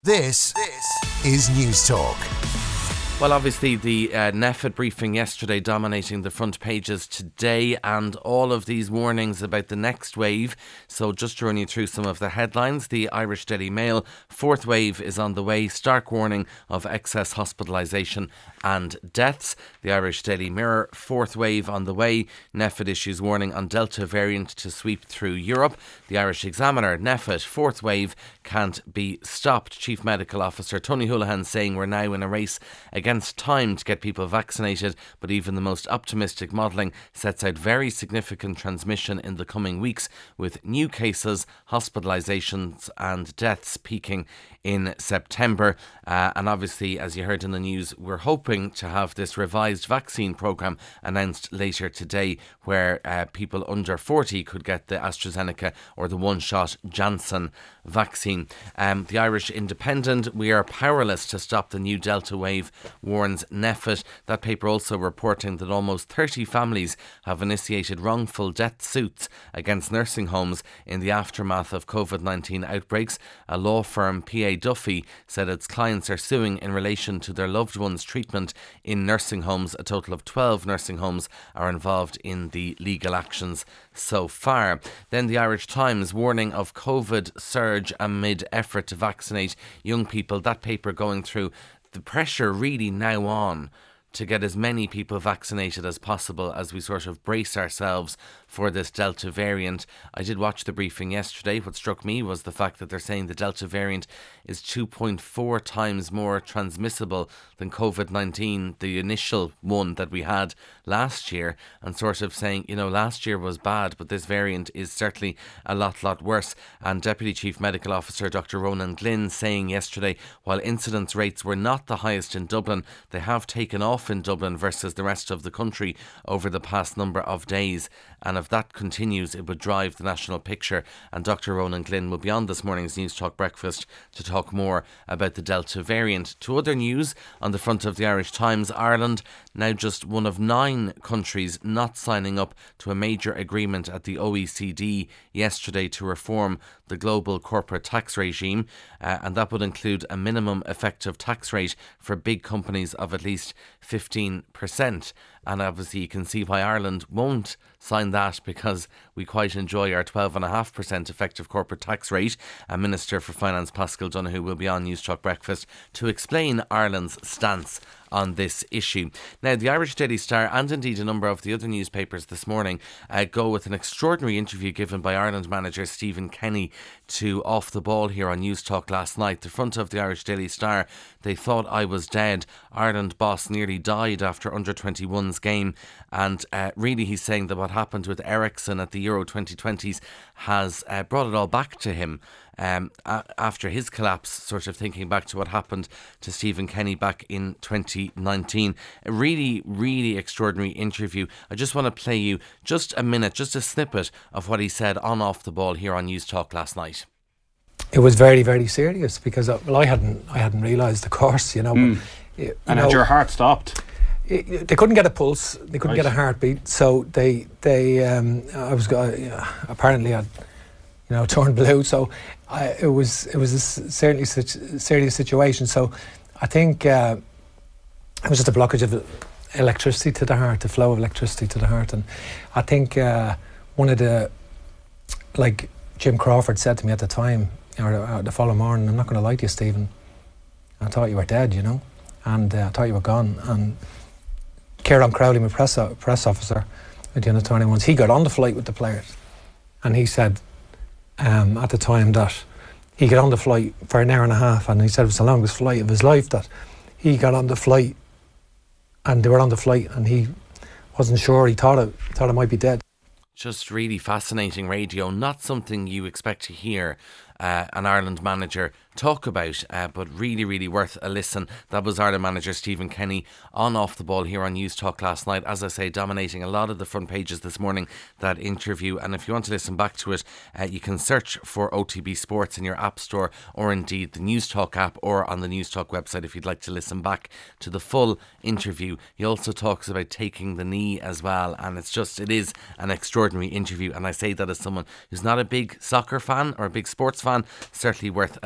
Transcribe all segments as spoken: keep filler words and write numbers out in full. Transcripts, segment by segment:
This is News Talk. Well, obviously the uh, NPHET briefing yesterday dominating the front pages today, and all of these warnings about the next wave. So just to run you through some of the headlines, the Irish Daily Mail, fourth wave is on the way, stark warning of excess hospitalisation and deaths. The Irish Daily Mirror, fourth wave on the way, NPHET issues warning on Delta variant to sweep through Europe. The Irish Examiner, NPHET, fourth wave can't be stopped. Chief Medical Officer Tony Holohan saying we're now in a race against Against time to get people vaccinated, but even the most optimistic modelling sets out very significant transmission in the coming weeks, with new cases, hospitalisations and deaths peaking in September. Uh, and obviously, as you heard in the news, we're hoping to have this revised vaccine programme announced later today, where uh, people under forty could get the AstraZeneca or the one-shot Janssen vaccine. Um, the Irish Independent, we are powerless to stop the new Delta wave, warns NPHET. That paper also reporting that almost thirty families have initiated wrongful death suits against nursing homes in the aftermath of COVID nineteen outbreaks. A law firm, P A Duffy, said its clients are suing in relation to their loved ones' treatment in nursing homes. A total of twelve nursing homes are involved in the legal actions so far. Then the Irish Times, warning of COVID surge amid effort to vaccinate young people. That paper going through the pressure really now on to get as many people vaccinated as possible as we sort of brace ourselves for this Delta variant. I did watch the briefing yesterday. What struck me was the fact that they're saying the Delta variant is two point four times more transmissible than COVID nineteen, the initial one that we had last year, and sort of saying, you know, last year was bad, but this variant is certainly a lot, lot worse. And Deputy Chief Medical Officer Doctor Ronan Glynn saying yesterday, while incidence rates were not the highest in Dublin, they have taken off in Dublin versus the rest of the country over the past number of days. And if that continues, it would drive the national picture. And Doctor Ronan Glynn will be on this morning's News Talk Breakfast to talk more about the Delta variant. To other news, on the front of the Irish Times, Ireland now just one of nine countries not signing up to a major agreement at the O E C D yesterday to reform the global corporate tax regime, uh, and that would include a minimum effective tax rate for big companies of at least fifteen percent. And obviously you can see why Ireland won't sign that, because we quite enjoy our twelve point five percent effective corporate tax rate. And Minister for Finance Paschal Donoghue will be on News Talk Breakfast to explain Ireland's stance on this issue. Now, the Irish Daily Star and indeed a number of the other newspapers this morning uh, go with an extraordinary interview given by Ireland manager Stephen Kenny to Off the Ball here on News Talk last night. The front of the Irish Daily Star, they thought I was dead. Ireland boss nearly died after under twenty-one's game. And uh, really he's saying that what happened with Ericsson at the Euro twenty twenties has uh, brought it all back to him. Um, a- after his collapse, sort of thinking back to what happened to Stephen Kenny back in twenty nineteen. A really, really extraordinary interview. I just want to play you just a minute, just a snippet of what he said on Off the Ball here on News Talk last night. It was very, very serious because uh, well, I hadn't, I hadn't realised the course, you know. Mm. But, you and know, had your heart stopped? It, they couldn't get a pulse. They couldn't Right. get a heartbeat. So they, they, um, I was uh, uh, apparently I'd, you know, turned blue. So I, it was, it was a certainly such serious situation. So I think uh, it was just a blockage of electricity to the heart, the flow of electricity to the heart, and I think uh, one of the, like Jim Crawford said to me at the time, or uh, the following morning, I'm not going to lie to you, Stephen, I thought you were dead, you know, and uh, I thought you were gone. And Kieran Crowley, my press, o- press officer with the under twenty-ones, he got on the flight with the players, and he said um, at the time that he got on the flight for an hour and a half, and he said it was the longest flight of his life, that he got on the flight and they were on the flight and he wasn't sure, he thought it, thought it might be dead. Just really fascinating radio, not something you expect to hear uh, an Ireland manager talk about, uh, but really, really worth a listen. That was Ireland manager Stephen Kenny on Off the Ball here on News Talk last night. As I say, dominating a lot of the front pages this morning, that interview. And if you want to listen back to it, uh, you can search for O T B Sports in your app store, or indeed the News Talk app, or on the News Talk website if you'd like to listen back to the full interview. He also talks about taking the knee as well, and it's just, it is an extraordinary interview. And I say that as someone who's not a big soccer fan or a big sports fan, certainly worth a listen.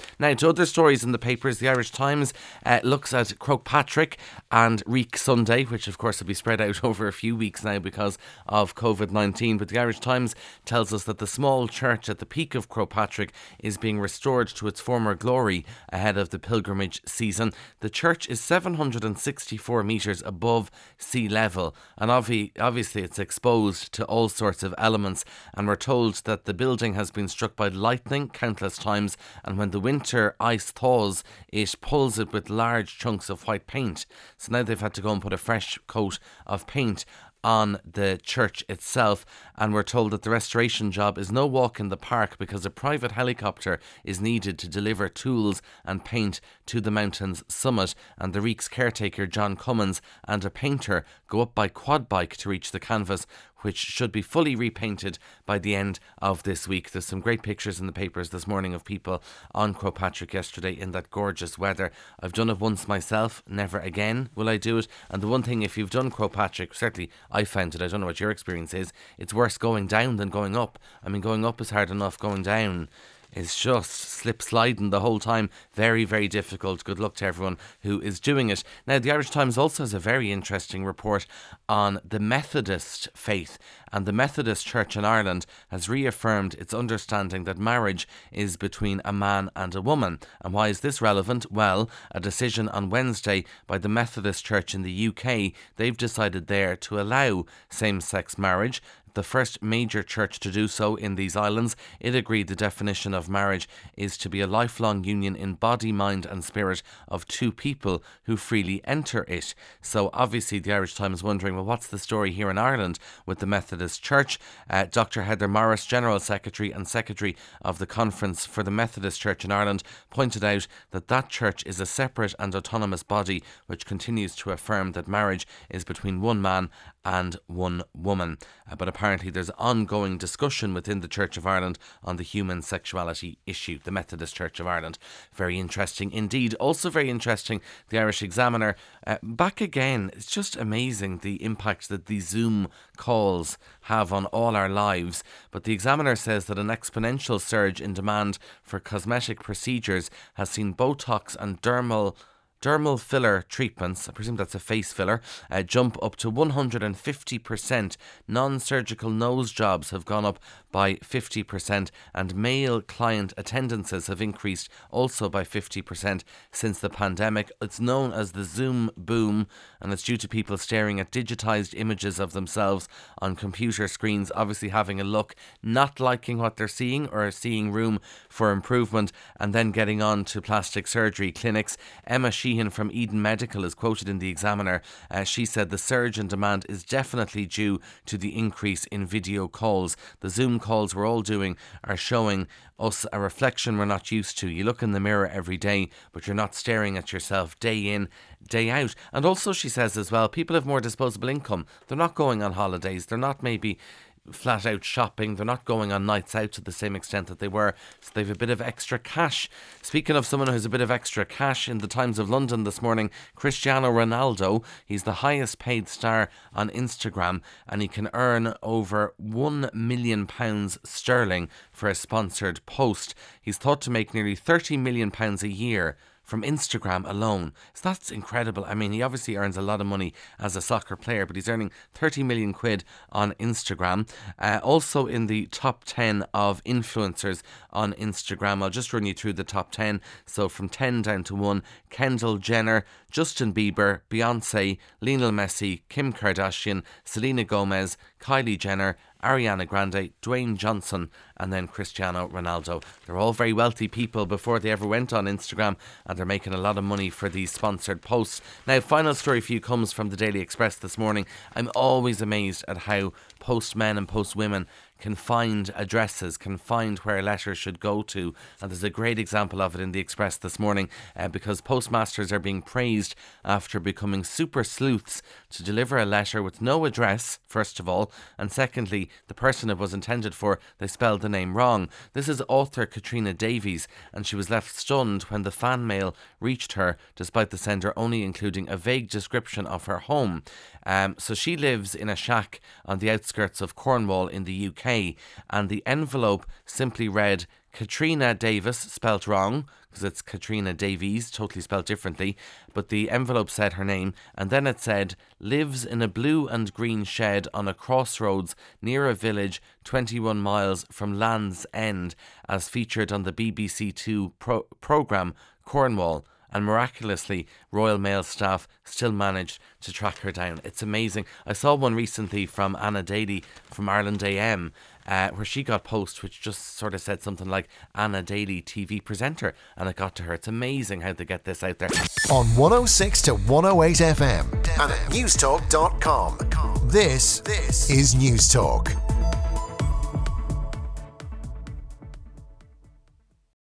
Now, to other stories in the papers, the Irish Times uh, looks at Croagh Patrick and Reek Sunday, which of course will be spread out over a few weeks now because of covid nineteen. But the Irish Times tells us that the small church at the peak of Croagh Patrick is being restored to its former glory ahead of the pilgrimage season. The church is seven hundred sixty-four metres above sea level, and obvi- obviously it's exposed to all sorts of elements, and we're told that the building has been struck by lightning countless times, and when the winter ice thaws, it pulls it with large chunks of white paint. So now they've had to go and put a fresh coat of paint on the church itself, and we're told that the restoration job is no walk in the park because a private helicopter is needed to deliver tools and paint to the mountain's summit, and the Reek's caretaker John Cummins and a painter go up by quad bike to reach the canvas, which should be fully repainted by the end of this week. There's some great pictures in the papers this morning of people on Croagh Patrick yesterday in that gorgeous weather. I've done it once myself, never again will I do it. And the one thing, if you've done Croagh Patrick, certainly I found it, I don't know what your experience is, it's worse going down than going up. I mean, going up is hard enough, going down is just slip sliding the whole time. Very, very difficult. Good luck to everyone who is doing it. Now, the Irish Times also has a very interesting report on the Methodist faith, and the Methodist Church in Ireland has reaffirmed its understanding that marriage is between a man and a woman. And why is this relevant? Well, a decision on Wednesday by the Methodist Church in the U K, they've decided there to allow same-sex marriage. The first major church to do so in these islands. It agreed the definition of marriage is to be a lifelong union in body, mind and spirit of two people who freely enter it. So obviously the Irish Times is wondering, well, what's the story here in Ireland with the Methodist Church? Uh, Doctor Heather Morris, General Secretary and Secretary of the Conference for the Methodist Church in Ireland, pointed out that that church is a separate and autonomous body which continues to affirm that marriage is between one man and one woman. Uh, but apparently there's ongoing discussion within the Church of Ireland on the human sexuality issue, the Methodist Church of Ireland. Very interesting indeed. Also very interesting, the Irish Examiner, uh, back again. It's just amazing the impact that these Zoom calls have on all our lives. But the Examiner says that an exponential surge in demand for cosmetic procedures has seen Botox and dermal Dermal filler treatments, I presume that's a face filler, uh, jump up to one hundred fifty percent. Non-surgical nose jobs have gone up by fifty percent, and male client attendances have increased also by fifty percent since the pandemic. It's known as the Zoom boom, and it's due to people staring at digitised images of themselves on computer screens, obviously having a look, not liking what they're seeing or seeing room for improvement, and then getting on to plastic surgery clinics. Emma Sheehan from Eden Medical is quoted in the Examiner. Uh, she said the surge in demand is definitely due to the increase in video calls. The Zoom calls we're all doing are showing us a reflection we're not used to. You look in the mirror every day, but you're not staring at yourself day in, day out. And also she says as well, people have more disposable income. They're not going on holidays. They're not maybe flat out shopping. They're not going on nights out to the same extent that they were, so they've a bit of extra cash. Speaking of someone who has a bit of extra cash, in the Times of London this morning, Cristiano Ronaldo, he's the highest paid star on Instagram, and he can earn over one million pounds sterling for a sponsored post. He's thought to make nearly thirty million pounds a year from Instagram alone. So that's incredible. I mean, he obviously earns a lot of money as a soccer player, but he's earning thirty million quid on Instagram. Uh, also in the top ten of influencers on Instagram, I'll just run you through the top ten. So from ten down to one, Kendall Jenner, Justin Bieber, Beyonce, Lionel Messi, Kim Kardashian, Selena Gomez, Kylie Jenner, Ariana Grande, Dwayne Johnson, and then Cristiano Ronaldo. They're all very wealthy people before they ever went on Instagram, and they're making a lot of money for these sponsored posts. Now, final story for you comes from the Daily Express this morning. I'm always amazed at how postmen and postwomen can find addresses, can find where letters should go to. And there's a great example of it in the Express this morning, uh, because postmasters are being praised after becoming super sleuths to deliver a letter with no address, first of all, and secondly, the person it was intended for, they spelled the name wrong. This is author Katrina Davies, and she was left stunned when the fan mail reached her, despite the sender only including a vague description of her home. Um, so she lives in a shack on the outskirts of Cornwall in the U K, and the envelope simply read Katrina Davis, spelt wrong, because it's Katrina Davies, totally spelled differently. But the envelope said her name, and then it said, lives in a blue and green shed on a crossroads near a village twenty-one miles from Land's End, as featured on the B B C Two pro- programme Cornwall. And miraculously, Royal Mail staff still managed to track her down. It's amazing. I saw one recently from Anna Daly from Ireland A M, uh, where she got post which just sort of said something like Anna Daly T V presenter, and it got to her. It's amazing how they get this out there. On one oh six to one oh eight F M and at newstalk dot com. This, this is Newstalk.